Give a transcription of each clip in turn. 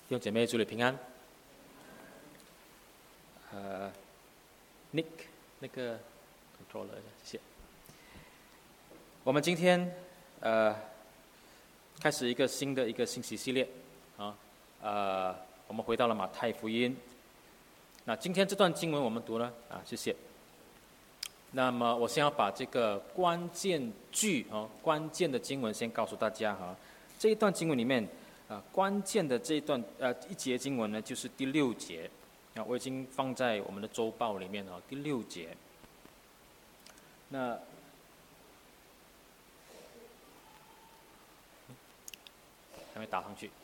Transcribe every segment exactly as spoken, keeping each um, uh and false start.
弟兄姐妹，主里平安。呃 ，Nick 那个 controller， 谢谢。我们今天呃开始一个新的一个信息系列啊，呃，我们回到了马太福音。那今天这段经文我们读呢啊，谢谢。那么我先要把这个关键句啊，关键的经文先告诉大家哈。这一段经文里面。啊，关键的这一段呃一节经文呢，就是第六节啊，我已经放在我们的周报里面了。第六节，那还没打上去。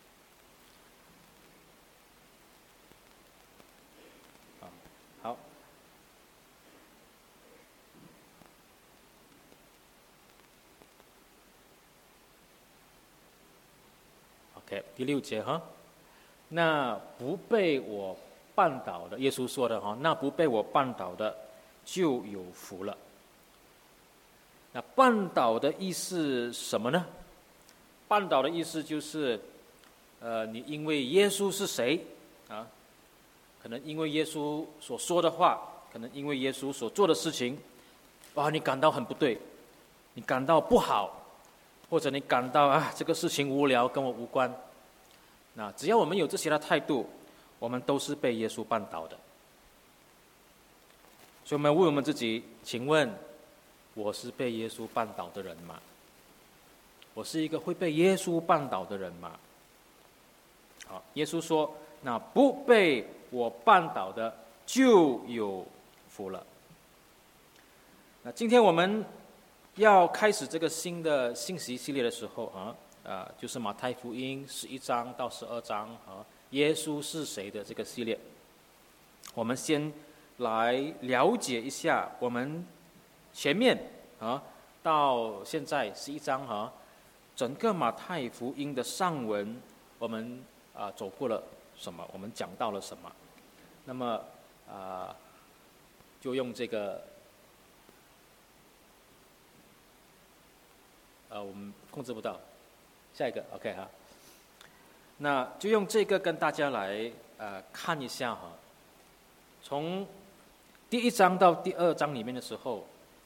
啊，好。OK， 第六节哈，那不被我绊倒的，耶稣说的哈，那不被我绊倒的就有福了。那绊倒的意思什么呢？绊倒的意思就是，呃，你因为耶稣是谁啊？可能因为耶稣所说的话，可能因为耶稣所做的事情，啊，你感到很不对，你感到不好。或者你感到啊，这个事情无聊，跟我无关。那只要我们有这些的态度，我们都是被耶稣绊倒的。所以我们问我们自己，请问我是被耶稣绊倒的人吗？我是一个会被耶稣绊倒的人吗？好，耶稣说，那不被我绊倒的就有福了。那今天我们要开始这个新的信息系列的时候啊，呃，就是马太福音十一章到十二章啊，耶稣是谁的这个系列。我们先来了解一下我们前面啊到现在十一章啊，整个马太福音的上文，我们啊走过了什么？我们讲到了什么？那么啊，就用这个。呃，我们控制不到，下一个 OK 哈，那就用这个跟大家来呃看一下哈。从第一章到第二章里面的时候，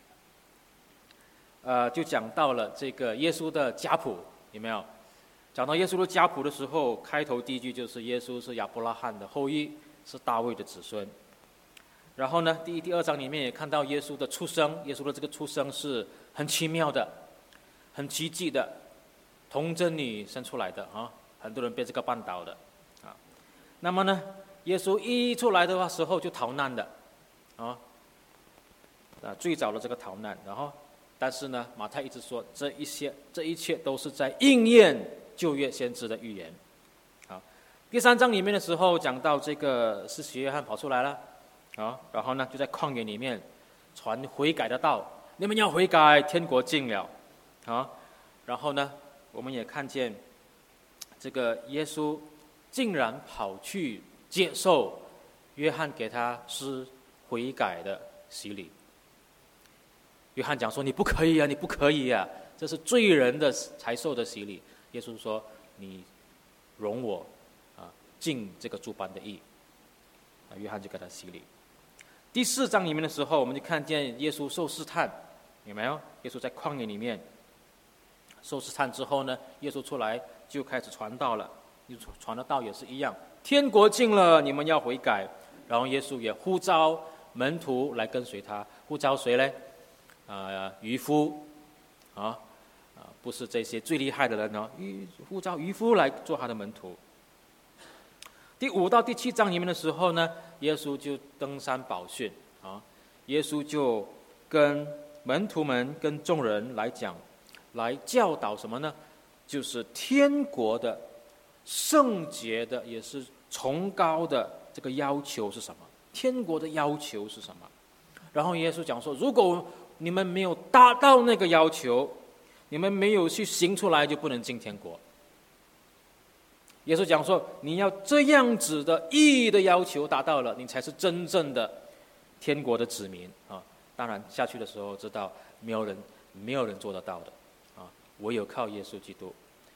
呃，就讲到了这个耶稣的家谱，有没有？讲到耶稣的家谱的时候，开头第一句就是耶稣是亚伯拉罕的后裔，是大卫的子孙。然后呢，第一、第二章里面也看到耶稣的出生，耶稣的这个出生是很奇妙的。很奇迹的，童贞女生出来的啊，很多人被这个绊倒的啊。那么呢，耶稣一出来的话时候就逃难的啊，啊最早的这个逃难，然后但是呢，马太一直说这一些这一切都是在应验旧约先知的预言。啊，第三章里面的时候讲到这个施洗约翰跑出来了啊，然后呢就在旷野里面传悔改的道，你们要悔改，天国近了。啊，然后呢，我们也看见这个耶稣竟然跑去接受约翰给他施悔改的洗礼。约翰讲说：“你不可以啊，你不可以啊，这是罪人的才受的洗礼。”耶稣说：“你容我啊，尽这个诸般的义。”啊，约翰就给他洗礼。第四章里面的时候，我们就看见耶稣受试探，有没有？耶稣在旷野里面。受试探之后呢，耶稣出来就开始传道了。传的道也是一样，天国近了，你们要悔改。然后耶稣也呼召门徒来跟随他，呼召谁呢？啊、呃，渔夫啊啊，不是这些最厉害的人哦，呼召渔夫来做他的门徒。第五到第七章里面的时候呢，耶稣就登山宝训啊，耶稣就跟门徒们、跟众人来讲。来教导什么呢？就是天国的圣洁的，也是崇高的这个要求是什么？天国的要求是什么？然后耶稣讲说，如果你们没有达到那个要求，你们没有去行出来，就不能进天国。耶稣讲说，你要这样子的义的要求达到了，你才是真正的天国的子民啊！当然下去的时候知道，没有人没有人做得到的。唯有靠耶稣基督，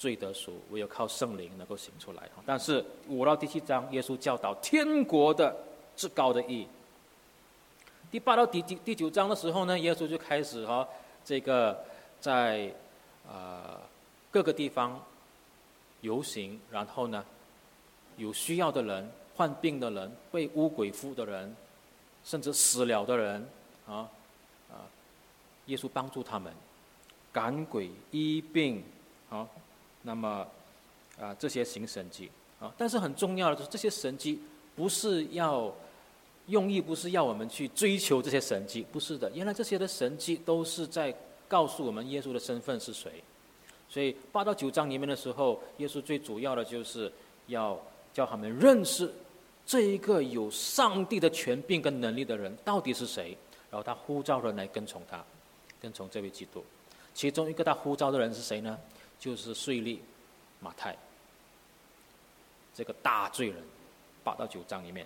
罪得赎，唯有靠圣灵能够行出来。但是五到第七章，耶稣教导天国的至高的义。第八到第第九章的时候呢，耶稣就开始哈、哦，这个在呃各个地方游行，然后呢，有需要的人、患病的人、被污鬼附的人，甚至死了的人啊啊，耶稣帮助他们赶鬼、医病啊。那么啊，这些行神迹啊，但是很重要的就是这些神迹不是要用意，不是要我们去追求这些神迹，不是的。原来这些的神迹都是在告诉我们耶稣的身份是谁。所以八到九章里面的时候，耶稣最主要的就是要叫他们认识这一个有上帝的权柄跟能力的人到底是谁，然后他呼召人来跟从他，跟从这位基督。其中一个他呼召的人是谁呢？就是税吏马太，这个大罪人，八到九章里面。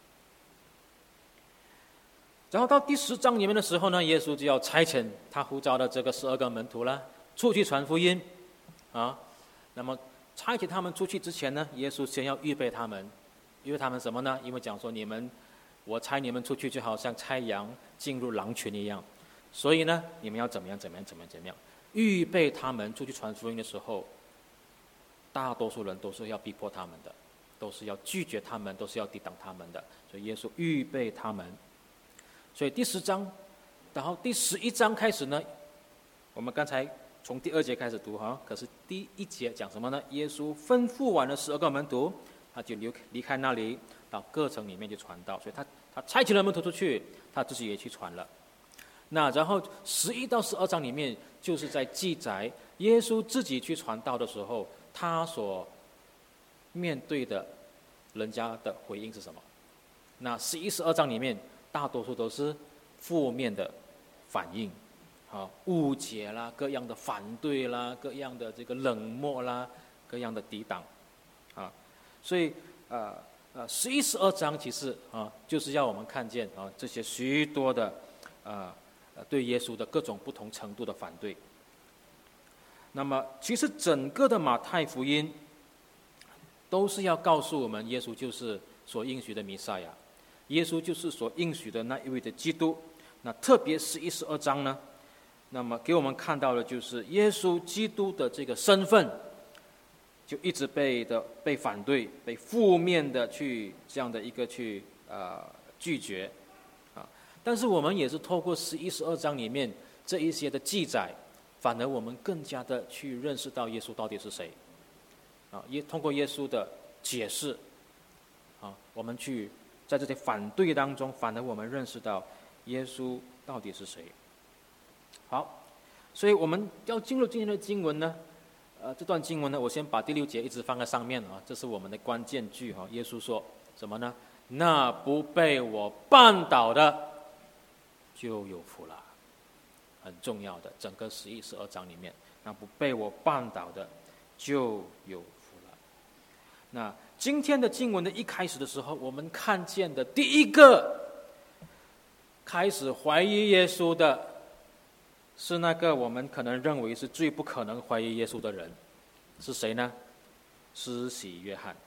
然后到第十章里面的时候呢，耶稣就要差遣他呼召的这个十二个门徒了，出去传福音啊。那么差遣他们出去之前呢，耶稣先要预备他们，预备他们什么呢？因为讲说你们，我差你们出去就好像差羊进入狼群一样，所以呢，你们要怎么样怎么样怎么样怎么样。预备他们出去传福音的时候，大多数人都是要逼迫他们的，都是要拒绝他们，都是要抵挡他们的。所以耶稣预备他们。所以第十章，然后第十一章开始呢，我们刚才从第二节开始读哈，可是第一节讲什么呢？耶稣吩咐完了十二个门徒，他就离离开那里，到各城里面去传道。所以他他差遣了门徒出去，他自己也去传了。那然后十一到十二章里面就是在记载耶稣自己去传道的时候，他所面对的人家的回应是什么？那十一、十二章里面大多数都是负面的反应，啊，误解啦，各样的反对啦，各样的这个冷漠啦，各样的抵挡，啊，所以呃呃，十一、十二章其实啊，就是要我们看见啊这些许多的啊。对耶稣的各种不同程度的反对。那么其实整个的马太福音都是要告诉我们，耶稣就是所应许的弥赛亚，耶稣就是所应许的那一位的基督。那特别十一、十二章呢，那么给我们看到的就是耶稣基督的这个身份就一直被的被反对，被负面的去这样的一个去呃拒绝。但是我们也是透过十一、十二章里面这一些的记载，反而我们更加的去认识到耶稣到底是谁，啊，也通过耶稣的解释，啊，我们去在这些反对当中，反而我们认识到耶稣到底是谁。好，所以我们要进入今天的经文呢，呃，这段经文呢，我先把第六节一直放在上面啊，这是我们的关键句哈。耶稣说什么呢？那不被我绊倒的，就有福了，很重要的，整个十一、十二章里面，那不被我绊倒的，就有福了。那今天的经文的一开始的时候，我们看见的第一个开始怀疑耶稣的，是那个我们可能认为是最不可能怀疑耶稣的人，是谁呢？施洗约翰。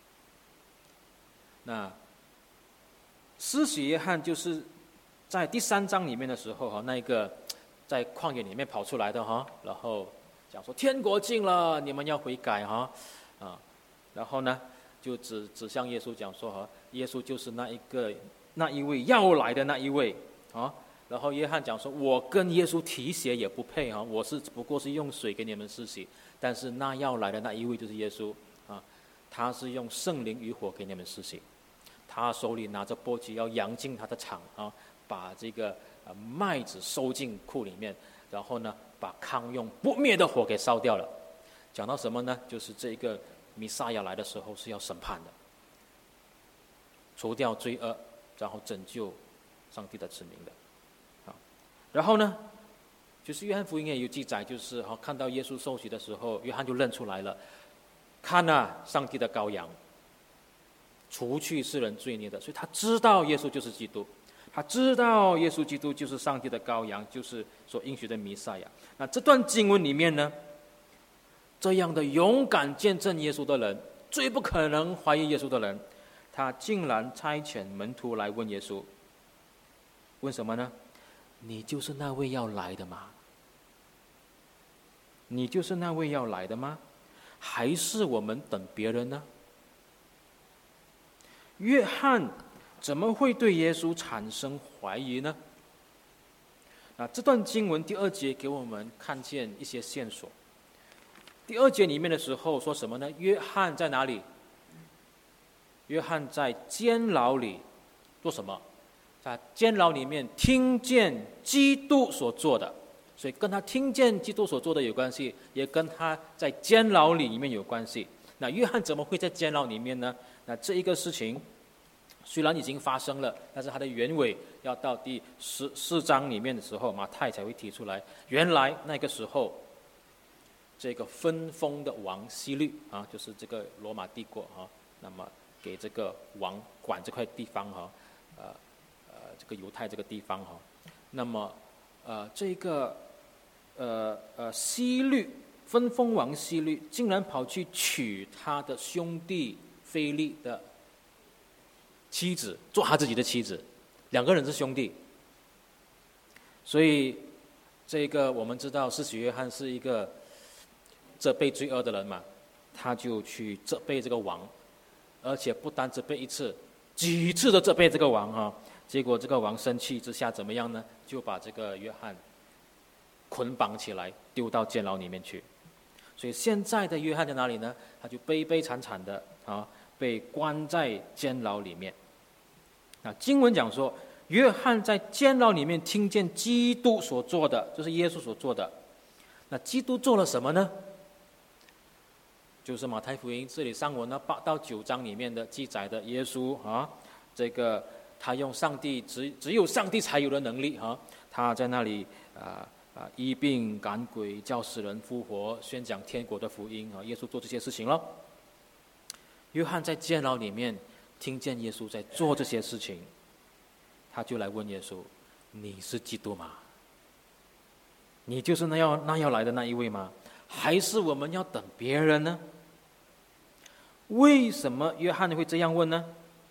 那施洗约翰就是在第三章里面的时候哈，那个在旷野里面跑出来的哈，然后讲说天国近了，你们要悔改哈啊，然后呢就指指向耶稣讲说哈，耶稣就是那一个那一位要来的那一位啊，然后约翰讲说，我跟耶稣提鞋也不配哈，我是不过是用水给你们施洗，但是那要来的那一位就是耶稣啊，他是用圣灵与火给你们施洗。他手里拿着簸箕，要扬进他的场啊，把这个呃麦子收进库里面，然后呢，把糠用不灭的火给烧掉了。讲到什么呢？就是这个弥撒亚来的时候是要审判的，除掉罪恶，然后拯救上帝的子民的。啊，然后呢，就是约翰福音也有记载，就是哈、啊、看到耶稣受洗的时候，约翰就认出来了，看啊，上帝的羔羊。除去世人罪孽的，所以他知道耶稣就是基督，他知道耶稣基督就是上帝的羔羊，就是所应许的弥赛亚。那这段经文里面呢， 这样的勇敢见证耶稣的人，最不可能怀疑耶稣的人，他竟然差遣门徒来问耶稣，问什么呢？你就是那位要来的吗？你就是那位要来的吗？还是我们等别人呢？约翰怎么会对耶稣产生怀疑呢？那这段经文第二节给我们看见一些线索。第二节里面的时候说什么呢？约翰在哪里？约翰在监牢里做什么？在监牢里面听见基督所做的，所以跟他听见基督所做的有关系，也跟他在监牢里面有关系。那约翰怎么会在监牢里面呢？那这一个事情虽然已经发生了，但是它的原委要到第十四章里面的时候，马太才会提出来。原来那个时候，这个分封的王希律啊，就是这个罗马帝国啊，那么给这个王管这块地方哈，呃呃，这个犹太这个地方哈，那么呃这个呃呃希律分封王希律，竟然跑去娶他的兄弟腓力的妻子做他自己的妻子，两个人是兄弟，所以这个我们知道施洗约翰是一个责备罪恶的人嘛，他就去责备这个王，而且不单责备一次，几次的责备这个王啊，结果这个王生气之下怎么样呢？就把这个约翰捆绑起来丢到监牢里面去。所以现在的约翰在哪里呢？他就悲悲惨惨的啊，被关在监牢里面。那经文讲说，约翰在监牢里面听见基督所做的，就是耶稣所做的。那基督做了什么呢？就是马太福音这里上文呢八到九章里面的记载的耶稣啊，这个他用上帝只只有上帝才有的能力啊，他在那里啊啊医病赶鬼，叫死人复活，宣讲天国的福音啊，耶稣做这些事情了。约翰在监牢里面听见耶稣在做这些事情，他就来问耶稣：“你是基督吗？你就是那要那要来的那一位吗？还是我们要等别人呢？”为什么约翰会这样问呢？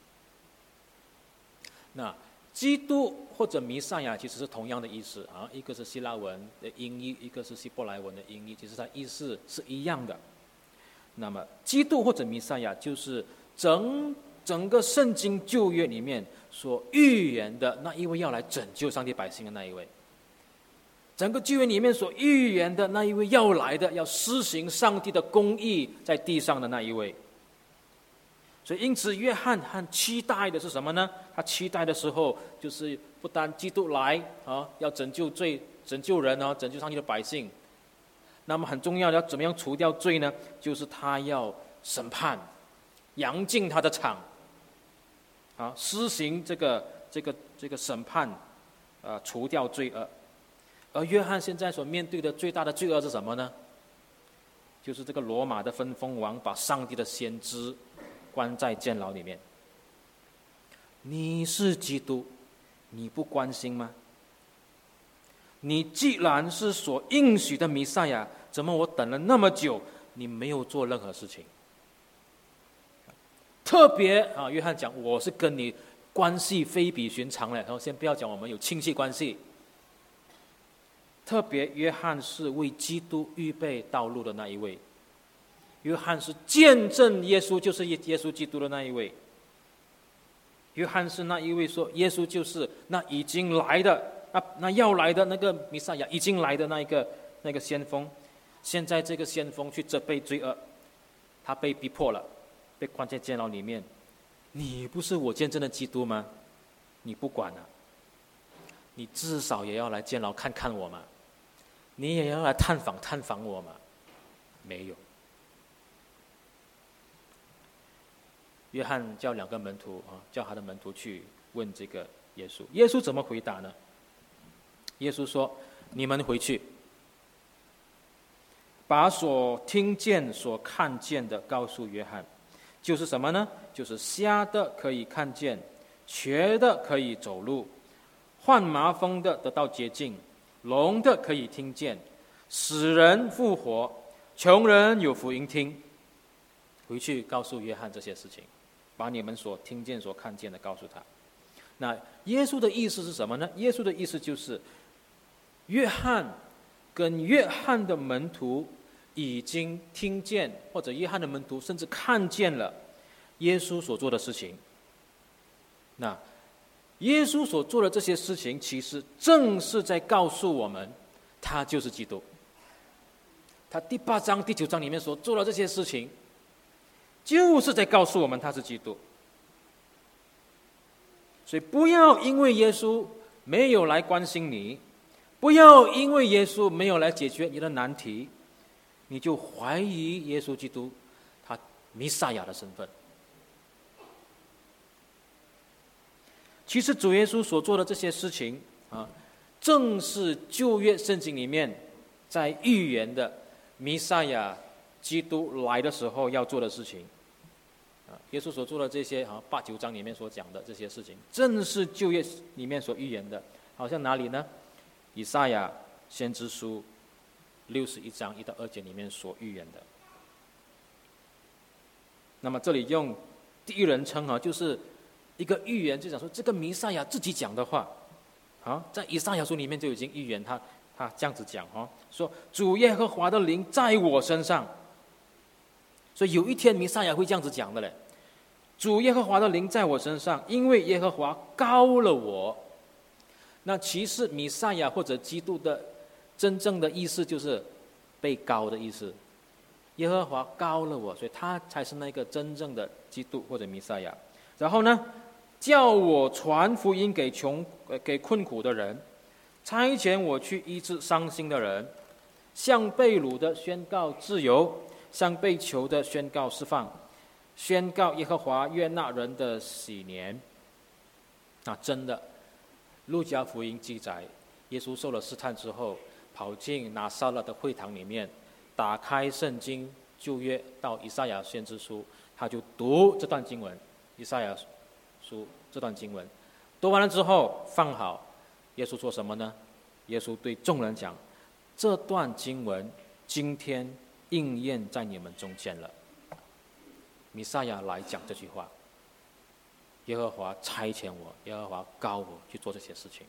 那基督或者弥赛亚其实是同样的意思啊，一个是希腊文的音译，一个是希伯来文的音译，其实它意思是一样的。那么基督或者弥赛亚就是整整个圣经旧约里面所预言的那一位要来拯救上帝百姓的那一位，整个旧约里面所预言的那一位要来的，要施行上帝的公义在地上的那一位。所以因此约翰很期待的是什么呢？他期待的时候就是不单基督来啊，要拯救罪拯救人啊，拯救上帝的百姓，那么很重要的要怎么样除掉罪呢？就是他要审判，扬尽他的场啊，施行这个这个这个审判啊，除掉罪恶。而约翰现在所面对的最大的罪恶是什么呢？就是这个罗马的分封王把上帝的先知关在监牢里面。你是基督，你不关心吗？你既然是所应许的弥赛亚，怎么我等了那么久，你没有做任何事情？特别啊，约翰讲我是跟你关系非比寻常的，然后先不要讲我们有亲戚关系。特别约翰是为基督预备道路的那一位，约翰是见证耶稣就是耶稣基督的那一位，约翰是那一位说耶稣就是那已经来的那那要来的那个弥赛亚，已经来的那一个那个先锋。现在这个先锋去责备罪恶，他被逼迫了，被关在监牢里面。你不是我见证的基督吗？你不管啊，你至少也要来监牢看看我嘛，你也要来探访探访我嘛。没有。约翰叫两个门徒啊，叫他的门徒去问这个耶稣。耶稣怎么回答呢？耶稣说：“你们回去，把所听见、所看见的告诉约翰。就是什么呢？就是瞎的可以看见，瘸的可以走路，患麻风的得到洁净，聋的可以听见，死人复活， 穷人有福音听。回去告诉约翰这些事情，把你们所听见所看见的告诉他。那耶稣的意思是什么呢？耶稣的意思就是约翰跟约翰的门徒已经听见，或者约翰的门徒甚至看见了耶稣所做的事情。那耶稣所做的这些事情，其实正是在告诉我们，他就是基督。他第八章、第九章里面所做的这些事情，就是在告诉我们他是基督。所以不要因为耶稣没有来关心你，不要因为耶稣没有来解决你的难题，你就怀疑耶稣基督他弥赛亚的身份。其实主耶稣所做的这些事情啊，正是旧约圣经里面在预言的弥赛亚基督来的时候要做的事情。啊，耶稣所做的这些啊八九章里面所讲的这些事情，正是旧约里面所预言的。好像哪里呢？以赛亚先知书六十一章一到二节里面所预言的。那么这里用第一人称啊，就是一个预言，就讲说这个弥赛亚自己讲的话，啊，在以赛亚书里面就已经预言他他这样子讲哈，说主耶和华的灵在我身上，所以有一天弥赛亚会这样子讲的嘞。主耶和华的灵在我身上，因为耶和华膏了我。那其实弥赛亚或者基督的真正的意思就是被膏的意思。耶和华膏了我，所以他才是那个真正的基督或者弥赛亚。然后呢，叫我传福音给穷给困苦的人，差遣我去医治伤心的人，向被掳的宣告自由，向被囚的宣告释放，宣告耶和华悦纳人的喜年。那真的，路加福音记载，耶稣受了试探之后，跑进拿撒勒的会堂里面，打开圣经旧约到以赛亚先知书，他就读这段经文，以赛亚书这段经文，读完了之后放好。耶稣说什么呢？耶稣对众人讲，这段经文今天应验在你们中间了。弥赛亚来讲这句话，耶和华差遣我，耶和华膏我去做这些事情。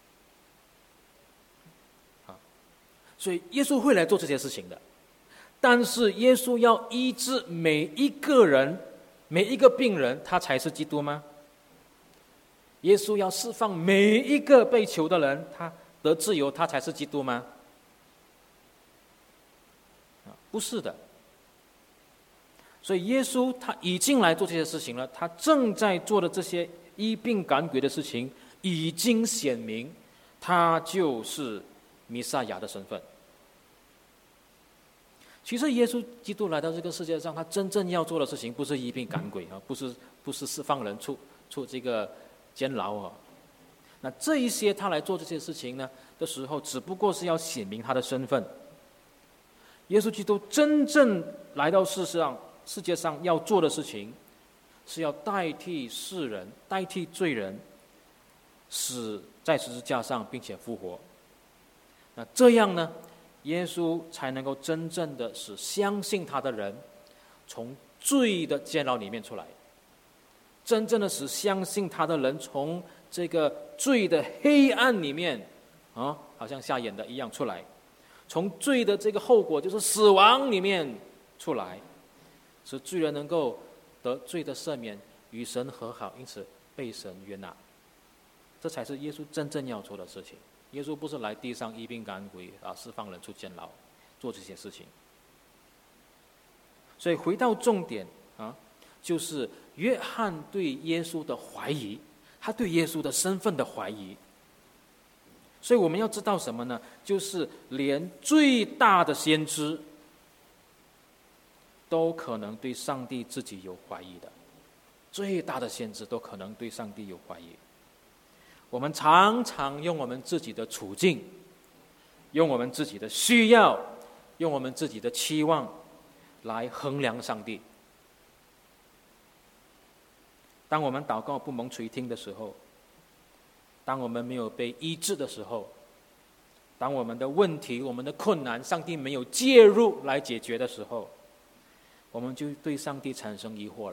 啊，所以耶稣会来做这些事情的。但是耶稣要医治每一个人，每一个病人，他才是基督吗？耶稣要释放每一个被囚的人，他得自由，他才是基督吗？不是的。所以耶稣他已经来做这些事情了，他正在做的这些医病赶鬼的事情，已经显明他就是弥赛亚的身份。其实耶稣基督来到这个世界上，他真正要做的事情不是医病赶鬼啊，不是不是释放人出出这个监牢啊。那这一些他来做这些事情呢的时候，只不过是要显明他的身份。耶稣基督真正来到世上世界上要做的事情，是要代替世人，代替罪人，死在十字架上，并且复活。那这样呢，耶稣才能够真正的使相信他的人从罪的监牢里面出来，真正的使相信他的人从这个罪的黑暗里面啊，好像瞎眼的一样出来，从罪的这个后果就是死亡里面出来，使罪人能够得罪的赦免，与神和好，因此被神悦纳。这才是耶稣真正要做的事情。耶稣不是来地上医病赶鬼啊，释放人出监牢，做这些事情。所以回到重点啊，就是约翰对耶稣的怀疑，他对耶稣的身份的怀疑。所以我们要知道什么呢？就是连最大的先知都可能对上帝自己有怀疑的，最大的先知都可能对上帝有怀疑。我们常常用我们自己的处境，用我们自己的需要，用我们自己的期望来衡量上帝。当我们祷告不蒙垂听的时候，当我们没有被医治的时候， 当我们的问题、我们的困难，上帝没有介入来解决的时候，我们就对上帝产生疑惑了。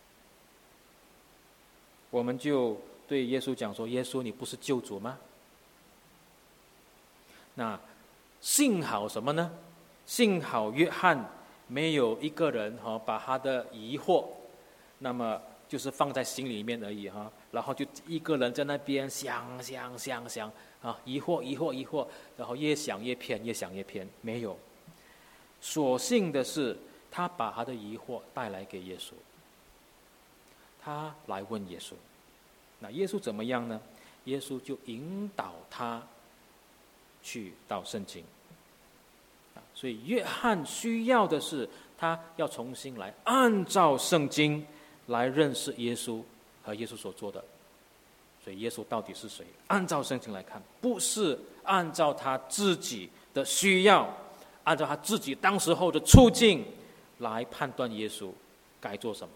我们就对耶稣讲说：“耶稣，你不是救主吗？”那幸好什么呢？幸好约翰没有一个人哈、哦、把他的疑惑，那么就是放在心里面而已哈、哦，然后就一个人在那边想想想想啊，疑惑疑惑疑惑，然后越想越偏，越想越偏，没有。所幸的是，他把他的疑惑带来给耶稣，他来问耶稣，那耶稣怎么样呢？耶稣就引导他去到圣经。所以约翰需要的是，他要重新来按照圣经来认识耶稣和耶稣所做的。所以耶稣到底是谁？按照圣经来看，不是按照他自己的需要，按照他自己当时候的处境来判断耶稣该做什么。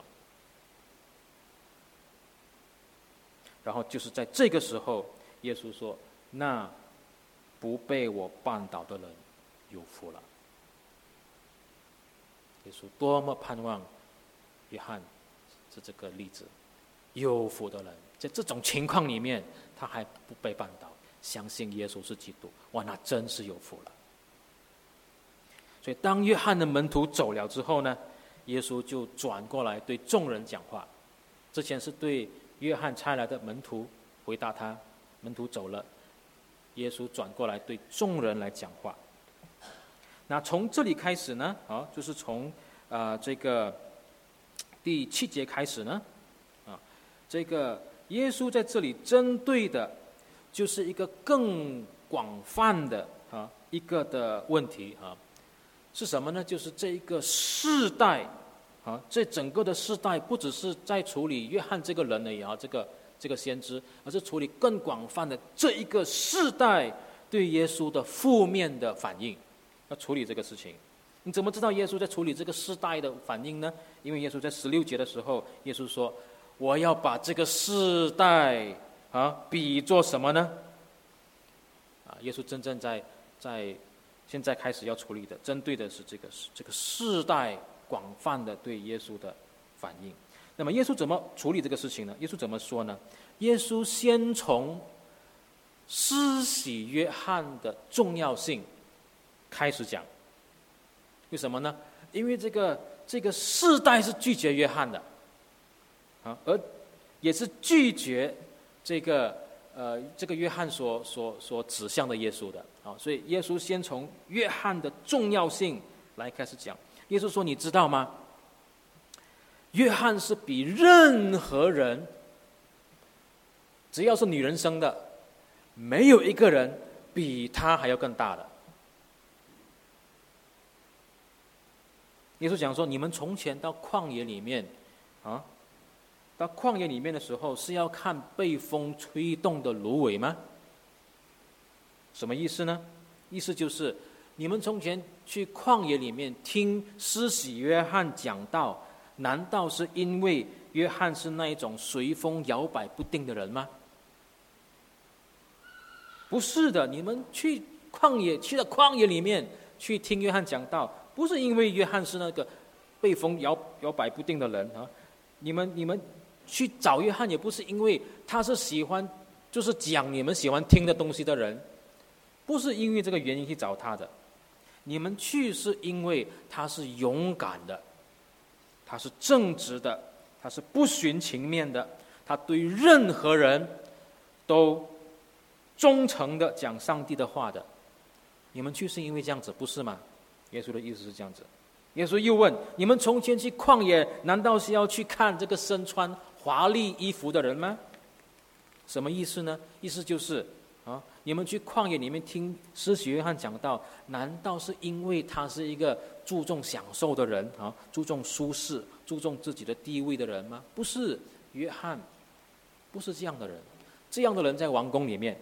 然后就是在这个时候，耶稣说：“那不被我绊倒的人有福了。”耶稣多么盼望约翰是这个例子，有福的人，在这种情况里面，他还不被绊倒，相信耶稣是基督，哇，那真是有福了。所以当约翰的门徒走了之后呢，耶稣就转过来对众人讲话。之前是对约翰差来的门徒回答他，门徒走了，耶稣转过来对众人来讲话。那从这里开始呢，啊，就是从啊、呃、这个第七节开始呢，啊，这个耶稣在这里针对的，就是一个更广泛的啊一个的问题啊，是什么呢？就是这一个世代啊，这整个的世代不只是在处理约翰这个人而已啊，这个这个先知，而是处理更广泛的这一个世代对耶稣的负面的反应。要处理这个事情，你怎么知道耶稣在处理这个世代的反应呢？因为耶稣在十六节的时候，耶稣说：“我要把这个世代啊比作什么呢？”啊，耶稣真正在在现在开始要处理的，针对的是这个这个世代广泛的对耶稣的反应。那么耶稣怎么处理这个事情呢？耶稣怎么说呢？耶稣先从施洗约翰的重要性开始讲。为什么呢？因为这个这个世代是拒绝约翰的啊，而也是拒绝这个呃这个约翰所所所指向的耶稣的啊，所以耶稣先从约翰的重要性来开始讲。耶稣说：“你知道吗？约翰是比任何人，只要是女人生的，没有一个人比他还要更大的。”耶稣讲说：“你们从前到旷野里面，啊，到旷野里面的时候，是要看被风吹动的芦苇吗？什么意思呢？意思就是，你们从前去旷野里面听施洗约翰讲道，难道是因为约翰是那一种随风摇摆不定的人吗？不是的，你们去旷野，去到旷野里面去听约翰讲道。”不是因为约翰是那个被风摇摇摆不定的人啊，你们你们去找约翰也不是因为他是喜欢就是讲你们喜欢听的东西的人，不是因为这个原因去找他的，你们去是因为他是勇敢的，他是正直的，他是不徇情面的，他对任何人都忠诚的讲上帝的话的，你们去是因为这样子，不是吗？耶稣的意思是这样子。耶稣又问：“你们从前去旷野，难道是要去看这个身穿华丽衣服的人吗？”什么意思呢？意思就是啊，你们去旷野里面听施洗约翰讲道，难道是因为他是一个注重享受的人啊，注重舒适、注重自己的地位的人吗？不是，约翰不是这样的人。这样的人在王宫里面。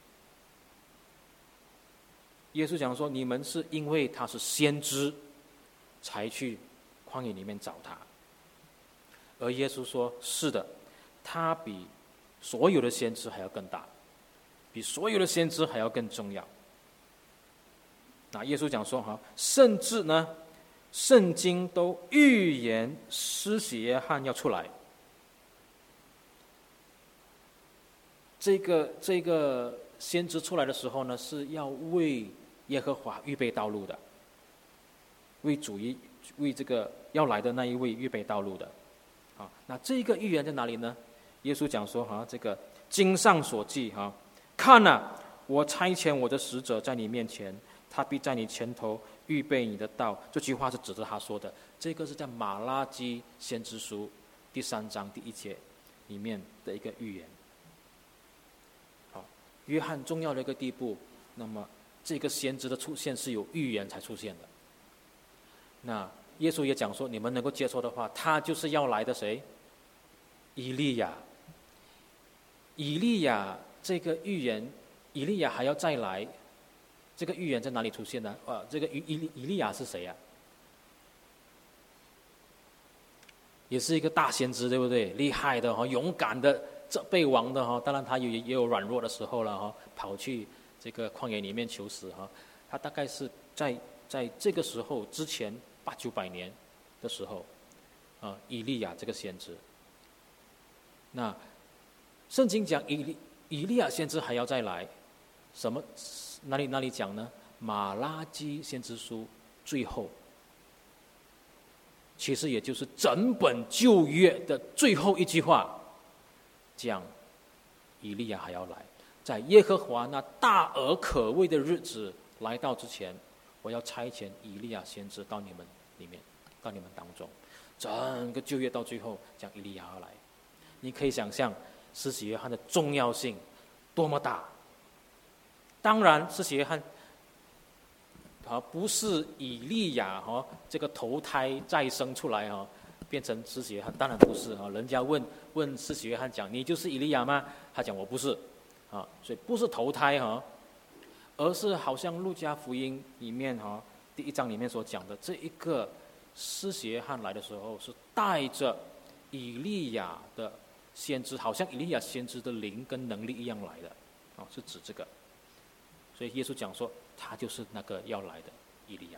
耶稣讲说：“你们是因为他是先知，才去旷野里面找他。”而耶稣说：“是的，他比所有的先知还要更大，比所有的先知还要更重要。” 那耶稣讲说哈，甚至呢，圣经都预言施洗约翰要出来。这个这个先知出来的时候呢，是要为耶和华预备道路的，为主一为这个要来的那一位预备道路的。啊，那这个预言在哪里呢？耶稣讲说哈，这个经上所记哈，看啊，我差遣我的使者在你面前，他必在你前头预备你的道。这句话是指着他说的，这个是在马拉基先知书第三章第一节里面的一个预言。好，约翰重要的一个地步，那么这个先知的出现是有预言才出现的。那耶稣也讲说，你们能够接受的话，他就是要来的谁？以利亚。以利亚这个预言，以利亚还要再来，这个预言在哪里出现呢？呃，这个以以以利亚是谁啊？也是一个大先知，对不对？厉害的哈，勇敢的，这被王的哈。当然他也也有软弱的时候了哈，跑去这个旷野里面求死哈。他大概是在在这个时候之前八九百年的时候，啊，以利亚这个先知。那圣经讲以利以利亚先知还要再来，什么哪里哪里讲呢？马拉基先知书最后，其实也就是整本旧约的最后一句话，讲以利亚还要来，在耶和华那大而可畏的日子来到之前，我要差遣以利亚先知到你们里面，到你们当中。整个旧约到最后讲以利亚要来，你可以想象施洗约翰的重要性多么大。当然施洗约翰啊，不是以利亚哈、哦、这个投胎再生出来哈、哦，变成施洗约翰，当然不是哈、哦。人家问问施洗约翰讲，你就是以利亚吗？他讲我不是啊，所以不是投胎哈、哦，而是好像路加福音里面哈、哦、第一章里面所讲的，这一个施洗约翰来的时候是带着以利亚的先知，好像以利亚先知的灵跟能力一样来的，啊，是指这个。所以耶稣讲说，他就是那个要来的以利亚。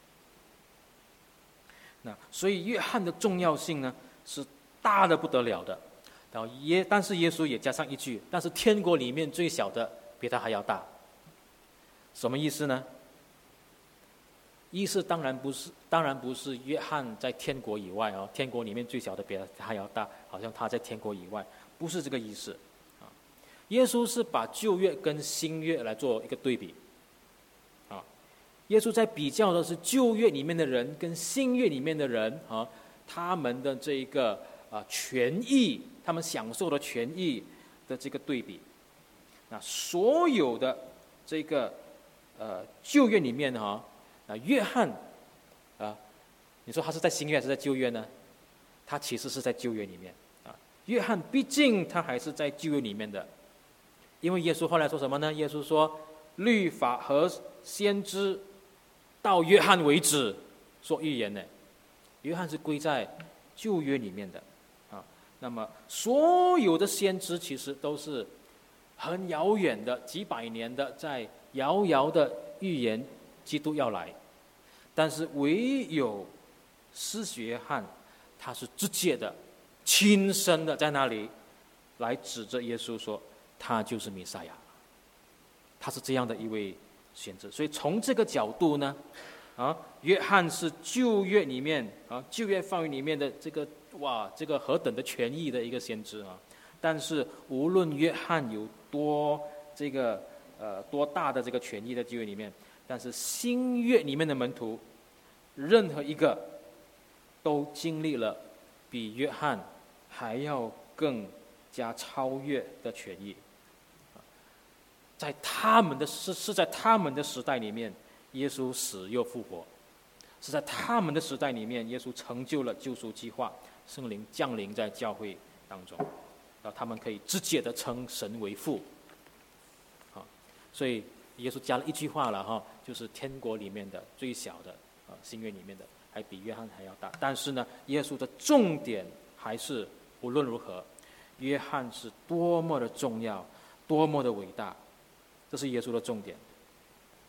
那所以约翰的重要性呢，是大的不得了的。然后耶，但是耶稣也加上一句，但是天国里面最小的比他还要大。什么意思呢？意思当然不是，当然不是约翰在天国以外哦，天国里面最小的比他还要大，好像他在天国以外，不是这个意思啊。耶稣是把旧约跟新约来做一个对比啊。耶稣在比较的是旧约里面的人跟新约里面的人啊，他们的这一个啊权益，他们享受的权益的这个对比。那所有的这个呃旧约里面哈、啊。啊，约翰，啊，你说他是在新约还是在旧约呢？他其实是在旧约里面啊。约翰毕竟他还是在旧约里面的，因为耶稣后来说什么呢？耶稣说，律法和先知到约翰为止说预言呢。约翰是归在旧约里面的啊。那么所有的先知其实都是很遥远的，几百年的，在遥遥的预言基督要来，但是唯有施洗约翰，他是直接的、亲身的在那里来指着耶稣说，他就是弥赛亚，他是这样的一位先知。所以从这个角度呢，啊，约翰是旧约里面啊，旧约范围里面的这个哇，这个何等的权益的一个先知啊！但是无论约翰有多这个呃多大的这个权益在旧约里面，但是新约里面的门徒，任何一个都经历了比约翰还要更加超越的权益。在他们的是是在他们的时代里面，耶稣死又复活，是在他们的时代里面，耶稣成就了救赎计划，圣灵降临在教会当中，然后他们可以直接的称神为父。好，所以耶稣加了一句话了哈，就是天国里面的最小的啊，新约里面的还比约翰还要大。但是呢，耶稣的重点还是无论如何，约翰是多么的重要，多么的伟大，这是耶稣的重点。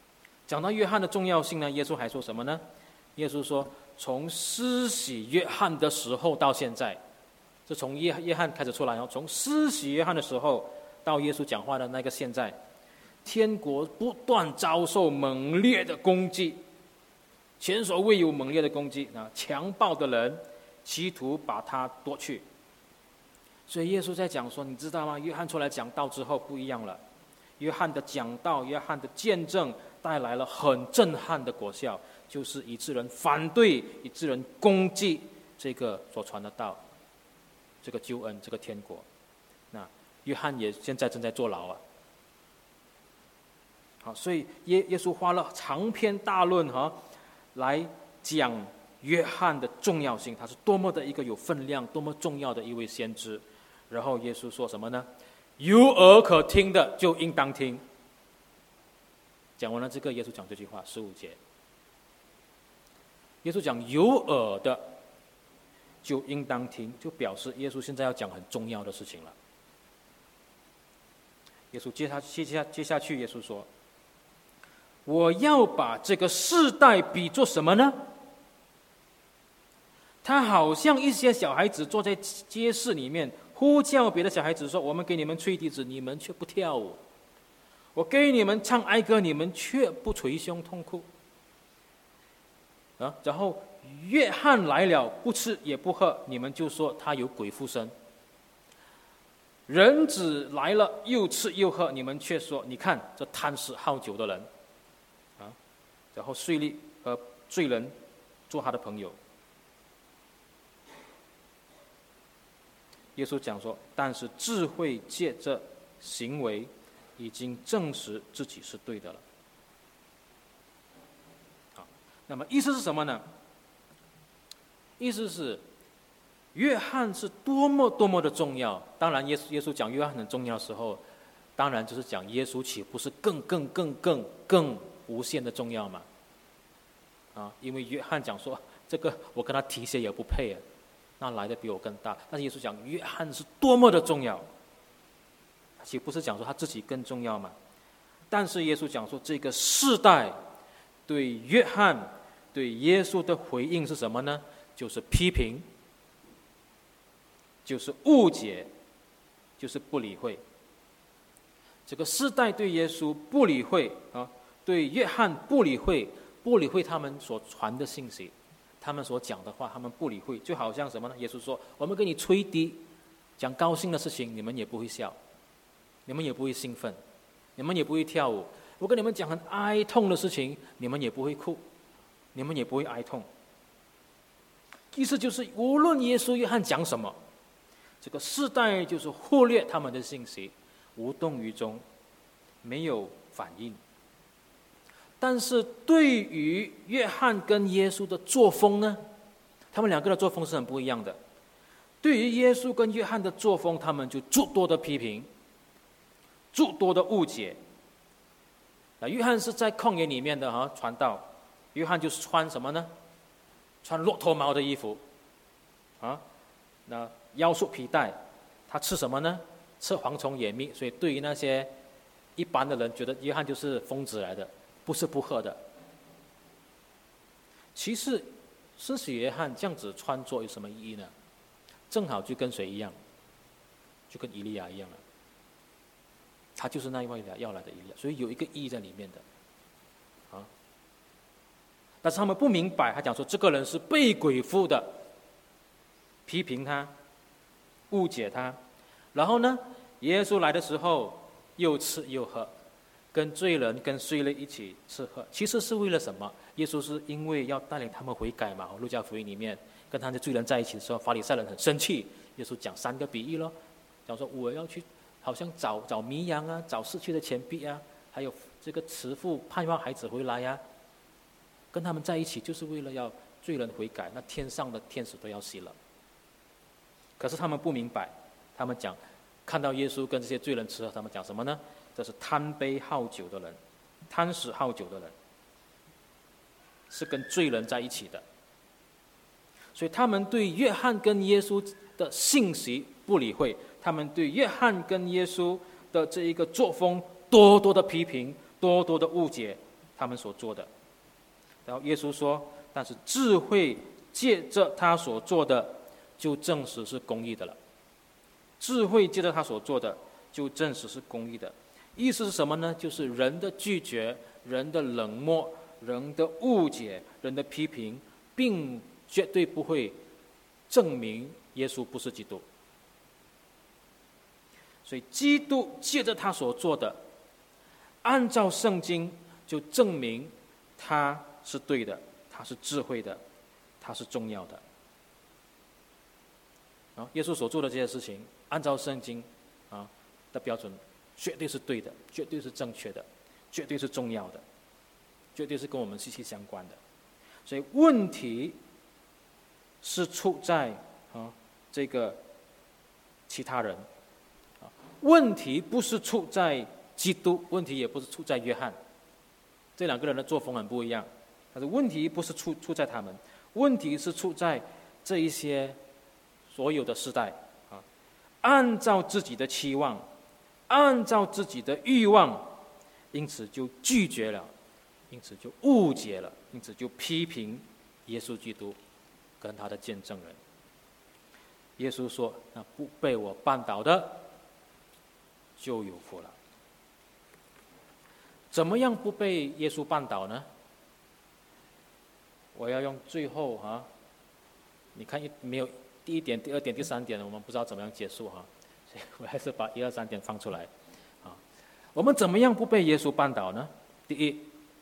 讲到约翰的重要性呢，耶稣还说什么呢？耶稣说，从施洗约翰的时候到现在，是从约约翰开始出来哦，从施洗约翰的时候到耶稣讲话的那个现在，天国不断遭受猛烈的攻击，前所未有猛烈的攻击啊！强暴的人企图把他夺去。所以耶稣在讲说，你知道吗？约翰出来讲道之后不一样了。约翰的讲道，约翰的见证带来了很震撼的果效，就是以致人反对，以致人攻击这个所传的道，这个救恩，这个天国。那约翰也现在正在坐牢啊。好，所以耶耶稣花了长篇大论哈，来讲约翰的重要性，他是多么的一个有分量、多么重要的一位先知。然后耶稣说什么呢？有耳可听的就应当听。讲完了这个，耶稣讲这句话，十五节。耶稣讲有耳的就应当听，就表示耶稣现在要讲很重要的事情了。耶稣接下接下接下去，耶稣说：“我要把这个世代比作什么呢？他好像一些小孩子坐在街市里面，呼叫别的小孩子说：我们给你们吹笛子，你们却不跳舞；我给你们唱哀歌，你们却不捶胸痛哭。啊，然后约翰来了，不吃也不喝，你们就说他有鬼附身；人子来了，又吃又喝，你们却说：你看这贪食好酒的人。啊，然后税吏和罪人做他的朋友。”耶稣讲说，但是智慧借着行为已经证实自己是对的了。好，那么意思是什么呢？意思是约翰是多么多么的重要。当然耶稣耶稣讲约翰很重要的时候，当然就是讲耶稣岂不是更更更更更无限的重要嘛？啊，因为约翰讲说，这个我跟他提鞋也不配啊，那来的比我更大。但是耶稣讲约翰是多么的重要，岂不是讲说他自己更重要吗？但是耶稣讲说，这个世代对约翰对耶稣的回应是什么呢？就是批评，就是误解，就是不理会。这个世代对耶稣不理会啊，对约翰不理会，不理会他们所传的信息，他们所讲的话，他们不理会，就好像什么呢？耶稣说：“我们给你吹笛，讲高兴的事情，你们也不会笑，你们也不会兴奋，你们也不会跳舞。我跟你们讲很哀痛的事情，你们也不会哭，你们也不会哀痛。”意思就是，无论耶稣、约翰讲什么，这个世代就是忽略他们的信息，无动于衷，没有反应。但是对于约翰跟耶稣的作风呢，他们两个的作风是很不一样的。对于耶稣跟约翰的作风，他们就诸多的批评，诸多的误解。那约翰是在旷野里面的哈传道，约翰就是穿什么呢？穿骆驼毛的衣服，啊，那腰束皮带。他吃什么呢？吃蝗虫野蜜。所以对于那些一般的人，觉得约翰就是疯子来的，不吃不喝的。其实施洗约翰这样子穿着有什么意义呢？正好就跟谁一样？就跟以利亚一样了。他就是那一位要来的以利亚，所以有一个意义在里面的，啊。但是他们不明白，他讲说这个人是被鬼附的，批评他，误解他。然后呢，耶稣来的时候又吃又喝，跟罪人跟税吏一起吃喝，其实是为了什么？耶稣是因为要带领他们悔改嘛。路加福音里面跟他的罪人在一起的时候，法利赛人很生气，耶稣讲三个比喻咯，讲说我要去好像找找迷羊啊，找失去的钱币啊，还有这个慈父盼望孩子回来呀、啊，跟他们在一起就是为了要罪人悔改，那天上的天使都要死了。可是他们不明白，他们讲看到耶稣跟这些罪人吃喝，他们讲什么呢？这是贪杯好酒的人，贪食好酒的人，是跟罪人在一起的。所以他们对约翰跟耶稣的信息不理会，他们对约翰跟耶稣的这一个作风多多的批评，多多的误解， 他们所做的。然后耶稣说，但是智慧借着他所做的，就证实是公义的了。智慧借着他所做的，就证实是公义的。意思是什么呢？就是人的拒绝、人的冷漠、人的误解、人的批评，并绝对不会证明耶稣不是基督。所以基督借着他所做的，按照圣经就证明他是对的，他是智慧的，他是重要的。啊，耶稣所做的这些事情，按照圣经啊的标准，绝对是对的，绝对是正确的，绝对是重要的，绝对是跟我们息息相关的。所以问题是出在啊这个其他人，啊，问题不是出在基督，问题也不是出在约翰，这两个人的作风很不一样。但是问题不是出出在他们，问题是出在这一些所有的世代啊，按照自己的期望，按照自己的欲望，因此就拒绝了，因此就误解了，因此就批评耶稣基督跟他的见证人。耶稣说：“那不被我绊倒的，就有福了。”怎么样不被耶稣绊倒呢？我要用最后哈，你看一没有第一点、第二点、第三点，我们不知道怎么样结束哈，所以我还是把一二三点放出来啊。我们怎么样不被耶稣绊倒呢？第一，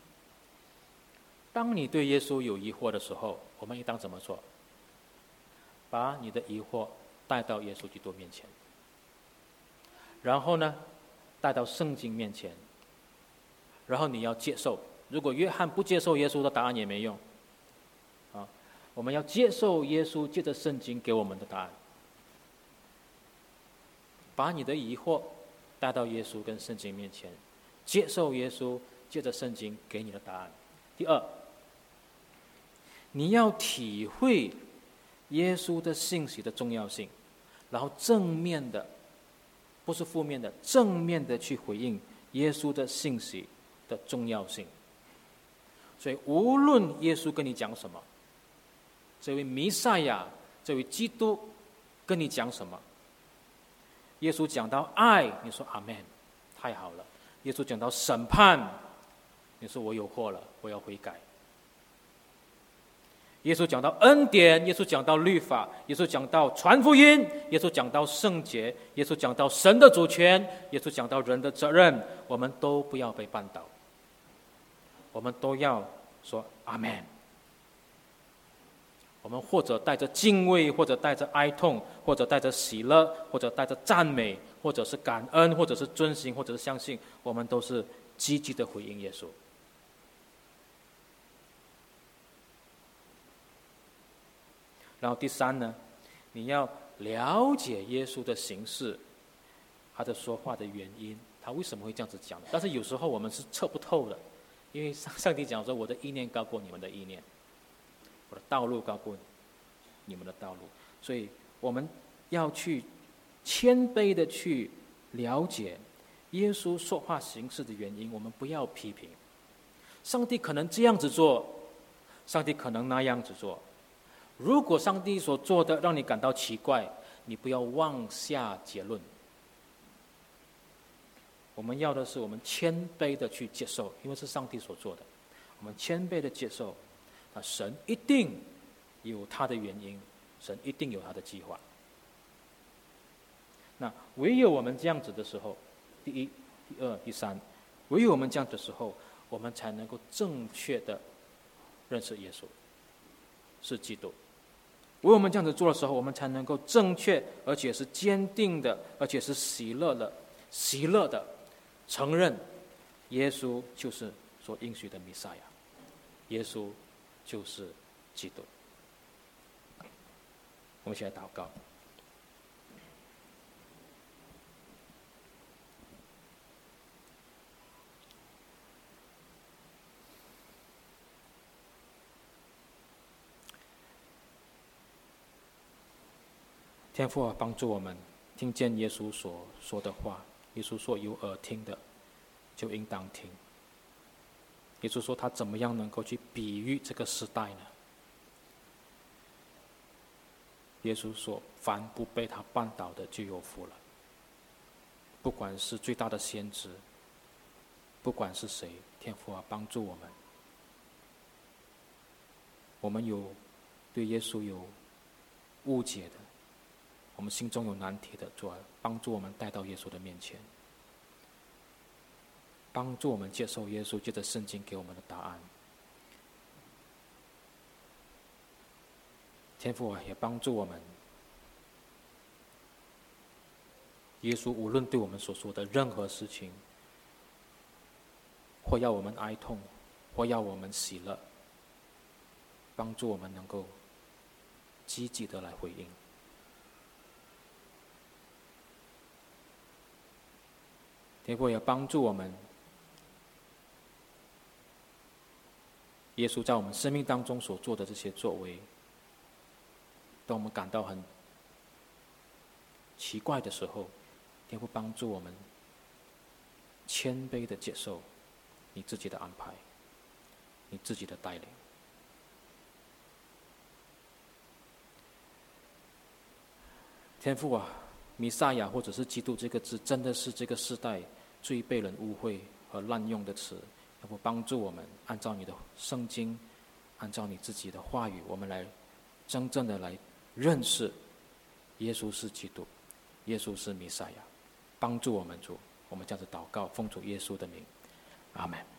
当你对耶稣有疑惑的时候，我们应当怎么做？把你的疑惑带到耶稣基督面前，然后呢，带到圣经面前，然后你要接受。如果约翰不接受耶稣的答案也没用，啊，我们要接受耶稣借着圣经给我们的答案。把你的疑惑带到耶稣跟圣经面前，接受耶稣借着圣经给你的答案。第二，你要体会耶稣的信息的重要性，然后正面的，不是负面的，正面的去回应耶稣的信息的重要性。所以无论耶稣跟你讲什么，这位弥赛亚，这位基督跟你讲什么，耶稣讲到爱，你说阿们，太好了。耶稣讲到审判，你说我有祸了，我要悔改。耶稣讲到恩典，耶稣讲到律法，耶稣讲到传福音，耶稣讲到圣洁，耶稣讲到神的主权，耶稣讲到人的责任，我们都不要被绊倒，我们都要说阿们。我们或者带着敬畏，或者带着哀痛，或者带着喜乐，或者带着赞美，或者是感恩，或者是遵行，或者是相信，我们都是积极的回应耶稣。然后第三呢，你要了解耶稣的行事，他的说话的原因，他为什么会这样子讲。但是有时候我们是测不透的，因为上帝讲说，我的意念高过你们的意念，我的道路高过你们的道路，所以我们要去谦卑的去了解耶稣说话行事的原因，我们不要批评。上帝可能这样子做，上帝可能那样子做。如果上帝所做的让你感到奇怪，你不要妄下结论。我们要的是我们谦卑的去接受，因为是上帝所做的，我们谦卑的接受，那神一定有他的原因，神一定有他的计划。那唯有我们这样子的时候，第一、第二、第三，唯有我们这样的时候，我们才能够正确的认识耶稣是基督。唯有我们这样子做的时候，我们才能够正确而且是坚定的，而且是喜乐的喜乐的承认耶稣就是所应许的弥赛亚，耶稣就是基督。我们一起来祷告。天父啊，帮助我们听见耶稣所说的话。耶稣说：“有耳听的，就应当听。” 耶稣说他怎么样能够去比喻这个时代呢？耶稣说，凡不被他绊倒的就有福了。不管是最大的先知，不管是谁，天父啊，帮助我们。我们有对耶稣有误解的，我们心中有难题的，主啊，帮助我们带到耶稣的面前，帮助我们接受耶稣借着圣经给我们的答案。天父啊，也帮助我们，耶稣无论对我们所说的任何事情，或要我们哀痛，或要我们喜乐，帮助我们能够积极的来回应。天父也帮助我们，耶稣在我们生命当中所做的这些作为，当我们感到很奇怪的时候，天父帮助我们谦卑的接受你自己的安排，你自己的带领。天父啊，弥赛亚或者是基督这个字，真的是这个世代最被人误会和滥用的词。天父帮助我们，按照你的圣经，按照你自己的话语，我们来真正的来认识耶稣是基督，耶稣是弥赛亚。帮助我们主，我们这样子祷告，奉主耶稣的名，阿们。